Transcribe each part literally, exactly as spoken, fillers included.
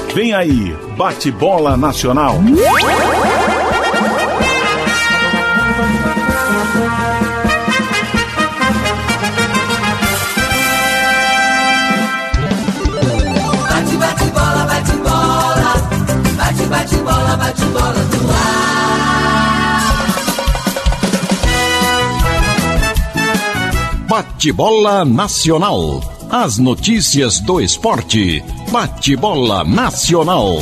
Vem aí, Bate-Bola Nacional. Bate, bate, bola, bate, bola. Bate, bate, bola, bate, bola no ar. Bate-Bola Nacional. As notícias do esporte. Bate-Bola Nacional.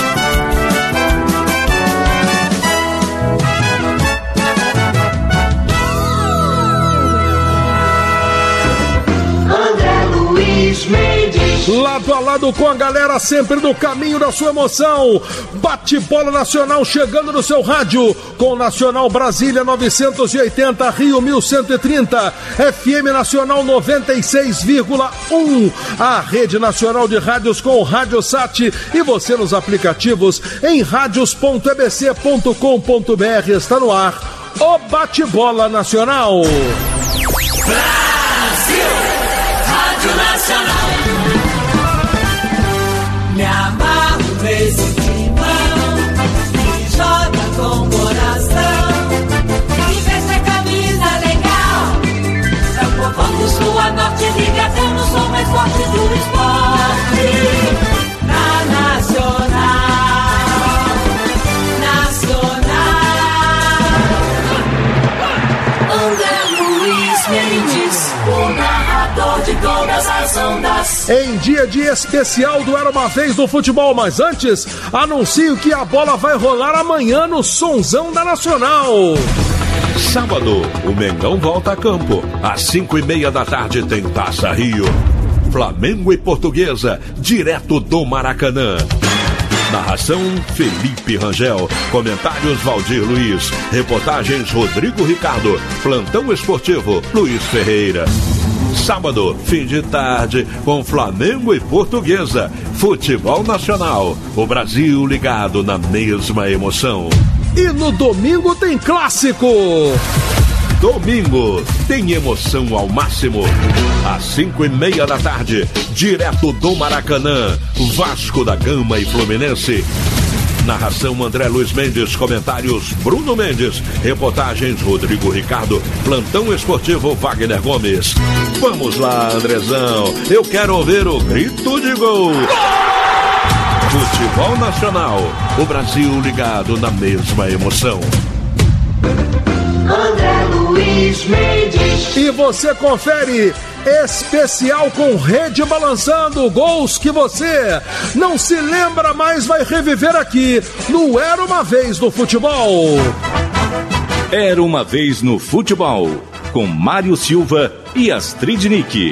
André Luiz Mendes. Lado a lado com a galera, sempre no caminho da sua emoção. Bate-Bola Nacional chegando no seu rádio, com Nacional Brasília novecentos e oitenta, Rio mil cento e trinta, F M Nacional noventa e seis vírgula um, a Rede Nacional de Rádios com o RádioSat e você nos aplicativos em radios ponto e b c ponto com ponto b r. Está no ar o Bate-Bola Nacional. Brasil, Rádio Nacional. Me amarro nesse timão que joga com coração e veste a camisa legal. É o povão do sul a norte, ligadão, o som mais forte do esporte. Na Nacional, Nacional. André Luiz Mendes, o narrador de todas as ondas. Em dia de especial do Era Uma Vez do Futebol, mas antes, anuncio que a bola vai rolar amanhã no Sonzão da Nacional. Sábado, o Mengão volta a campo. Às cinco e meia da tarde tem Taça Rio. Flamengo e Portuguesa, direto do Maracanã. Narração Felipe Rangel. Comentários Valdir Luiz. Reportagens Rodrigo Ricardo. Plantão esportivo Luiz Ferreira. Sábado, fim de tarde, com Flamengo e Portuguesa. Futebol Nacional. O Brasil ligado na mesma emoção. E no domingo tem clássico. Domingo tem emoção ao máximo. Às cinco e meia da tarde, direto do Maracanã, Vasco da Gama e Fluminense. Narração André Luiz Mendes, comentários Bruno Mendes, reportagens Rodrigo Ricardo, plantão esportivo Wagner Gomes. Vamos lá, Andrezão, eu quero ouvir o grito de gol. Futebol Nacional, o Brasil ligado na mesma emoção. André Luiz Mendes. E você confere especial com Rede Balançando, gols que você não se lembra, mas vai reviver aqui no Era Uma Vez no Futebol. Era Uma Vez no Futebol, com Mário Silva e Astrid Nick.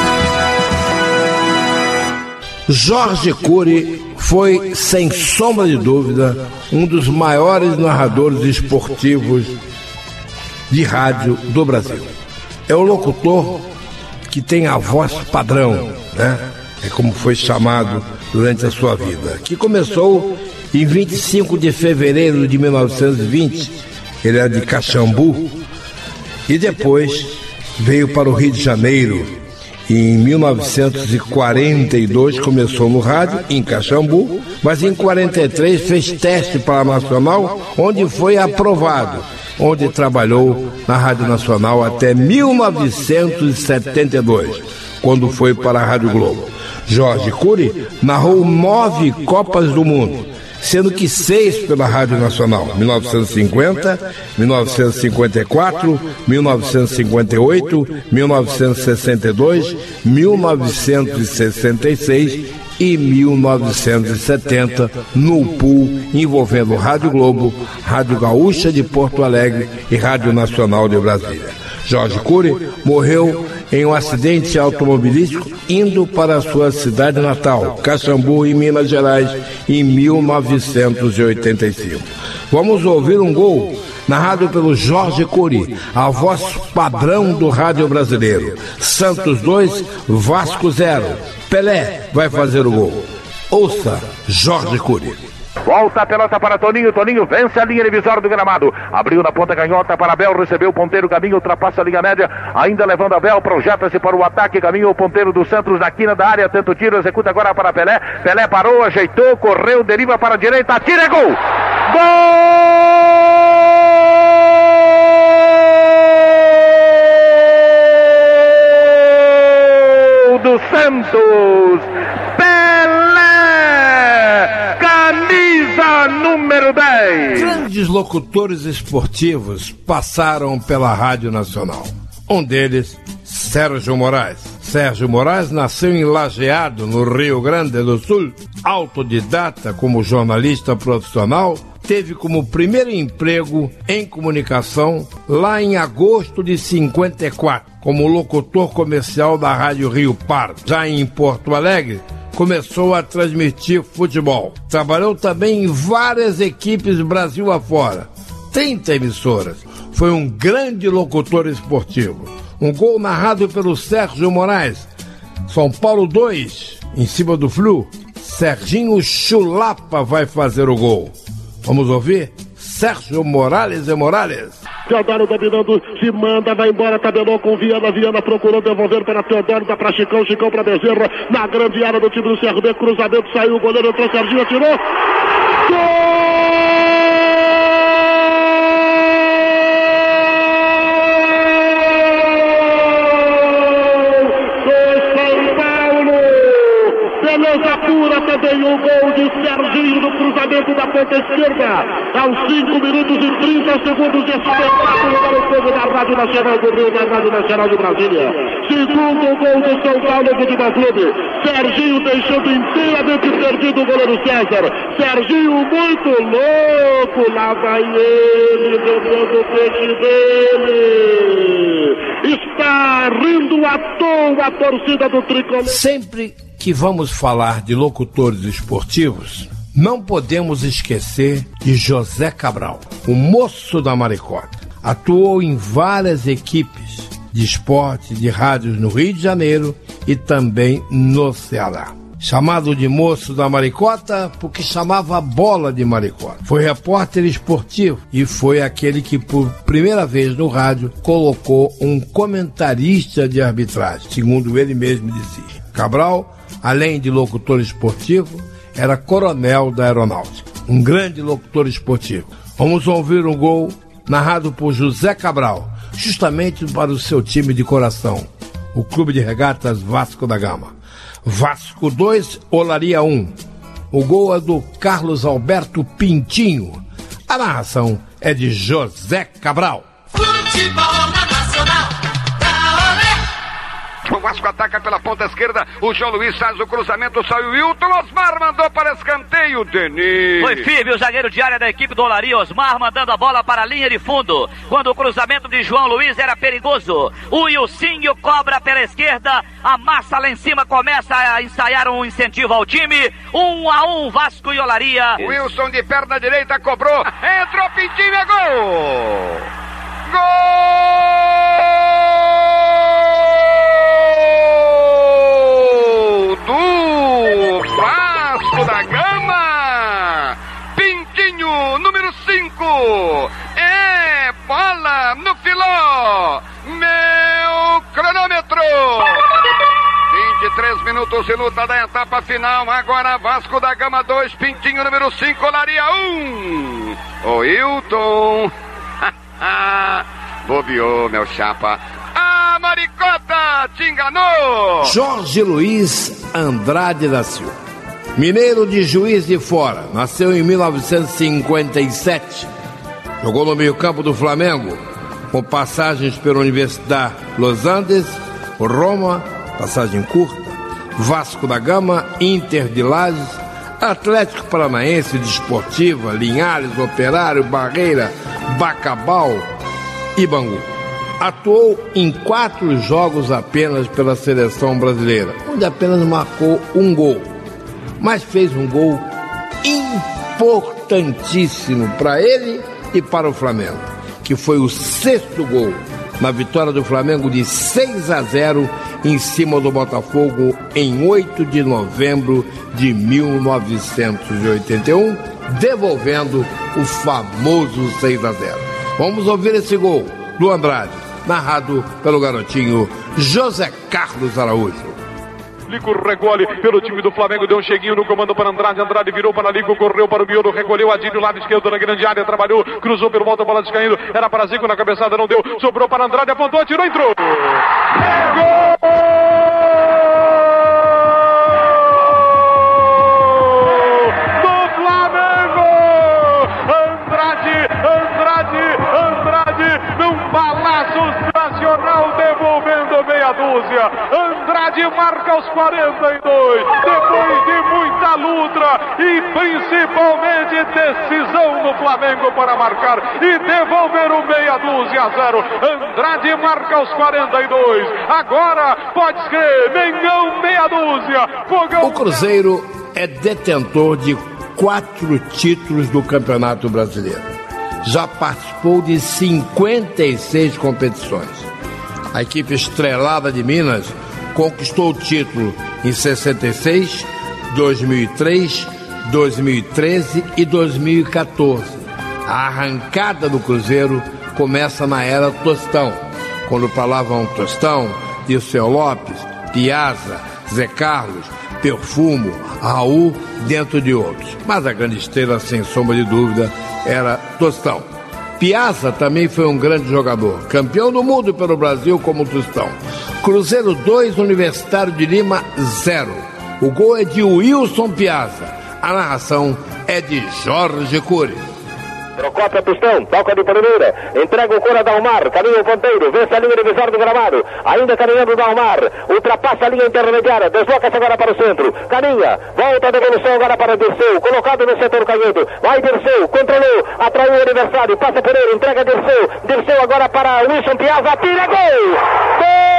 Jorge Cury foi, sem sombra de dúvida, um dos maiores narradores esportivos de rádio do Brasil. É o locutor que tem a voz padrão, né? É como foi chamado durante a sua vida, que começou em vinte e cinco de fevereiro de mil novecentos e vinte, ele era de Caxambu, e depois veio para o Rio de Janeiro. Em mil novecentos e quarenta e dois começou no rádio, em Caxambu, mas em quarenta e três fez teste para a Nacional, onde foi aprovado, onde trabalhou na Rádio Nacional até mil novecentos e setenta e dois, quando foi para a Rádio Globo. Jorge Cury narrou nove Copas do Mundo, sendo que seis pela Rádio Nacional, mil novecentos e cinquenta, mil novecentos e cinquenta e quatro, mil novecentos e cinquenta e oito, mil novecentos e sessenta e dois, mil novecentos e sessenta e seis e mil novecentos e setenta, no pool envolvendo Rádio Globo, Rádio Gaúcha de Porto Alegre e Rádio Nacional de Brasília. Jorge Cury morreu em um acidente automobilístico indo para a sua cidade natal, Caxambu, em Minas Gerais, em mil novecentos e oitenta e cinco. Vamos ouvir um gol narrado pelo Jorge Cury, a voz padrão do rádio brasileiro. Santos dois, Vasco zero. Pelé vai fazer o gol. Ouça Jorge Cury. Volta a pelota para Toninho, Toninho vence a linha divisória do gramado, abriu na ponta canhota para Abel, recebeu o ponteiro, caminho, ultrapassa a linha média, ainda levando Abel, projeta-se para o ataque, caminho o ponteiro do Santos na quina da área, tenta o tiro, executa agora para Pelé, Pelé parou, ajeitou, correu, deriva para a direita, atira, é gol! Gol do Santos! Número dez. Grandes locutores esportivos passaram pela Rádio Nacional. Um deles, Sérgio Moraes. Sérgio Moraes nasceu em Lajeado, no Rio Grande do Sul. Autodidata como jornalista profissional, teve como primeiro emprego em comunicação lá em agosto de cinquenta e quatro, como locutor comercial da Rádio Rio Pardo. Já em Porto Alegre, começou a transmitir futebol. Trabalhou também em várias equipes Brasil afora, trinta emissoras. Foi um grande locutor esportivo. Um gol narrado pelo Sérgio Moraes. São Paulo dois, em cima do Flu. Serginho Chulapa vai fazer o gol. Vamos ouvir? Sérgio Morales e Morales. Teodoro dominando, se manda, vai embora, tabelou com Viana, Viana procurou devolver para Teodoro, dá para Chicão, Chicão para Bezerra, na grande área do time do C R B, cruzamento, saiu o goleiro, entrou, Serginho atirou, gol! Beleza pura, também o gol de Serginho no cruzamento da ponta esquerda, aos cinco minutos e trinta segundos de espetáculo para o povo da Rádio Nacional do Rio, da Rádio Nacional de Brasília. Segundo gol do São Paulo Futebol Clube, Serginho deixando inteiramente perdido o goleiro César. Serginho muito louco, lá vai ele, levando o peixe dele. Está rindo à toa a torcida do Tricolor. Sempre que vamos falar de locutores esportivos, não podemos esquecer de José Cabral, o moço da Maricota. Atuou em várias equipes de esporte, de rádios no Rio de Janeiro e também no Ceará. Chamado de moço da Maricota porque chamava a bola de Maricota. Foi repórter esportivo e foi aquele que por primeira vez no rádio colocou um comentarista de arbitragem, segundo ele mesmo dizia. Cabral, além de locutor esportivo, era coronel da aeronáutica. Um grande locutor esportivo. Vamos ouvir um gol narrado por José Cabral, justamente para o seu time de coração, o Clube de Regatas Vasco da Gama. Vasco dois, Olaria um. O gol é do Carlos Alberto Pintinho. A narração é de José Cabral. Futebol Nacional. O Vasco ataca pela ponta esquerda, o João Luiz faz o cruzamento, saiu o Wilton, Osmar mandou para escanteio, Denis. Foi firme o zagueiro de área da equipe do Olaria, Osmar mandando a bola para a linha de fundo, quando o cruzamento de João Luiz era perigoso. O Wilsinho cobra pela esquerda, a massa lá em cima começa a ensaiar um incentivo ao time, um a um Vasco e Olaria. Wilson de perna direita cobrou, entrou Pintinho, é gol! Gol! Do Vasco da Gama, Pintinho, número cinco, é bola no filó, meu cronômetro, vinte e três minutos de luta da etapa final, agora Vasco da Gama dois, Pintinho, número cinco, Olaria um, o Hilton, bobeou, meu chapa. A Maricota te enganou! Jorge Luiz Andrade da Silva, mineiro de Juiz de Fora, nasceu em mil novecentos e cinquenta e sete, jogou no meio-campo do Flamengo, com passagens pela Universidade Los Andes, Roma, passagem curta, Vasco da Gama, Inter de Lages, Atlético Paranaense, Desportiva, Linhares, Operário, Barreira, Bacabal e Bangu. Atuou em quatro jogos apenas pela seleção brasileira, onde apenas marcou um gol, mas fez um gol importantíssimo para ele e para o Flamengo, que foi o sexto gol na vitória do Flamengo de seis a zero em cima do Botafogo em oito de novembro de mil novecentos e oitenta e um, devolvendo o famoso seis a zero. Vamos ouvir esse gol do Andrade, narrado pelo garotinho José Carlos Araújo. Lico regole pelo time do Flamengo, deu um cheguinho no comando para Andrade, Andrade virou para Lico, correu para o miolo, recolheu Adílio, lado esquerdo na grande área, trabalhou, cruzou pelo volta, a bola descaindo, era para Zico na cabeçada, não deu, sobrou para Andrade, apontou, atirou, entrou! Gol! Do Flamengo! Andrade, Andrade, Andrade, num balaço nacional, devolvendo meia dúzia. Andrade marca aos quarenta e dois, depois de muita luta e principalmente decisão no Flamengo para marcar e devolver o meia dúzia a zero. Andrade marca aos quarenta e dois, agora pode escrever, Mengão meia dúzia. Fogão... O Cruzeiro é detentor de quatro títulos do Campeonato Brasileiro. Já participou de cinquenta e seis competições. A equipe estrelada de Minas conquistou o título em sessenta e seis, dois mil e três, dois mil e treze e dois mil e quatorze. A arrancada do Cruzeiro começa na era Tostão, quando falavam Tostão, Dirceu Lopes, Piazza, Zé Carlos, Perfumo, Raul, dentro de outros. Mas a grande estrela, sem sombra de dúvida, era Tostão. Piazza também foi um grande jogador, campeão do mundo pelo Brasil como Tostão. Cruzeiro dois, Universitário de Lima zero. O gol é de Wilson Piazza. A narração é de Jorge Cury. Procópio Tostão, toca de primeira, entrega o cor a Dalmar, caminha o ponteiro, vence a linha divisória do gramado, ainda caminhando o Dalmar, ultrapassa a linha intermediária, desloca-se agora para o centro, caminha, volta a devolução agora para Dirceu, colocado no setor canhoto, vai Dirceu, controlou, atraiu o adversário, passa por ele, entrega Dirceu, Dirceu agora para Wilson Piazza, atira, gol! Gol!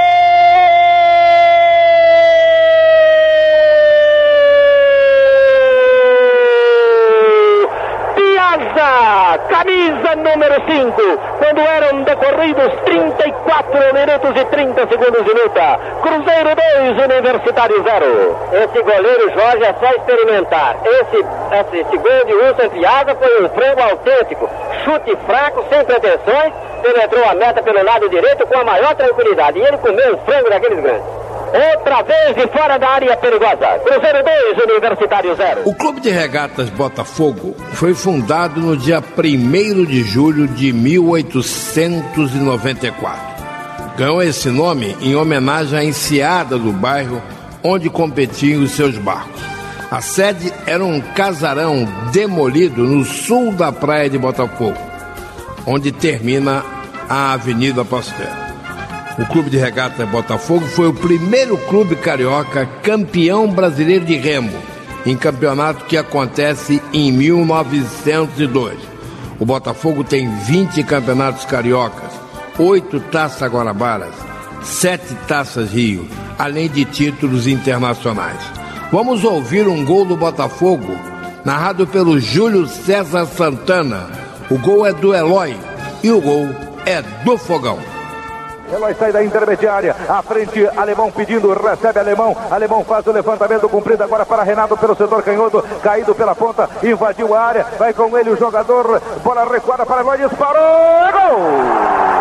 Camisa número cinco, quando eram decorridos trinta e quatro minutos e trinta segundos de luta. Cruzeiro dois, Universitário zero. Esse goleiro Jorge é só experimentar. Esse, esse, esse gol de Wilson Piazza foi um frango autêntico. Chute fraco, sem pretensões, penetrou a meta pelo lado direito com a maior tranquilidade. E ele comeu um frango daqueles grandes. Outra vez de fora da área perigosa. Cruzeiro dois, Universitário zero. O Clube de Regatas Botafogo foi fundado no dia primeiro de julho de mil oitocentos e noventa e quatro. Ganhou esse nome em homenagem à enseada do bairro onde competiam os seus barcos. A sede era um casarão demolido no sul da praia de Botafogo, onde termina a Avenida Pasteur. O Clube de Regatas Botafogo foi o primeiro clube carioca campeão brasileiro de remo, em campeonato que acontece em mil novecentos e dois. O Botafogo tem vinte campeonatos cariocas, oito taças Guanabaras, sete taças Rio, além de títulos internacionais. Vamos ouvir um gol do Botafogo, narrado pelo Júlio César Santana. O gol é do Eloy e o gol é do Fogão. Eloy sai da intermediária, à frente, Alemão pedindo, recebe Alemão, Alemão faz o levantamento cumprido agora para Renato pelo setor canhoto, caído pela ponta, invadiu a área, vai com ele o jogador, bola recuada para Eloy, disparou, gol!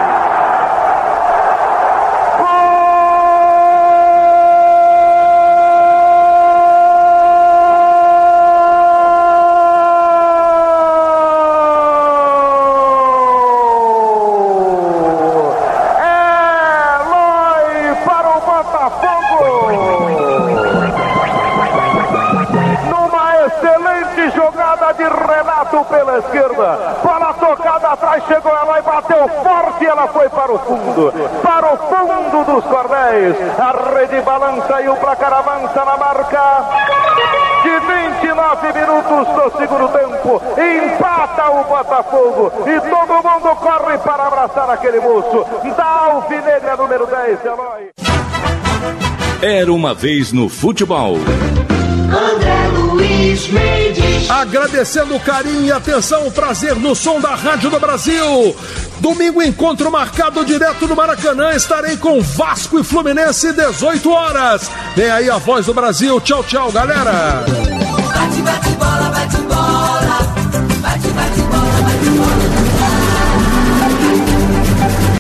Pela esquerda, bola tocada atrás, chegou ela e bateu forte, ela foi para o fundo, para o fundo dos cordéis, a rede balança e o placar avança na marca de vinte e nove minutos do segundo tempo, empata o Botafogo e todo mundo corre para abraçar aquele moço da alvinegra número dez, Eloy. Era uma vez no futebol. André Luiz. Luiz Mendes. Agradecendo o carinho e atenção, o prazer no som da Rádio do Brasil. Domingo, encontro marcado direto no Maracanã. Estarei com Vasco e Fluminense, dezoito horas. Vem aí a Voz do Brasil. Tchau, tchau, galera. Bate, bate, bola.